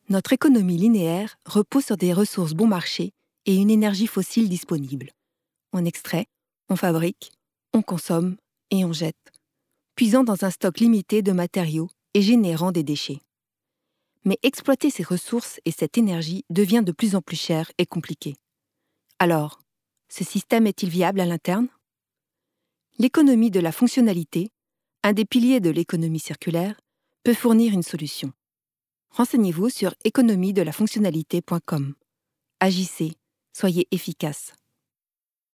Notre économie linéaire repose sur des ressources bon marché et une énergie fossile disponible. On extrait, on fabrique, on consomme et on jette, puisant dans un stock limité de matériaux et générant des déchets. Mais exploiter ces ressources et cette énergie devient de plus en plus cher et compliqué. Alors, ce système est-il viable à l'interne ? L'économie de la fonctionnalité, un des piliers de l'économie circulaire, peut fournir une solution. Renseignez-vous sur économiedelafonctionnalité.com. Agissez, soyez efficace.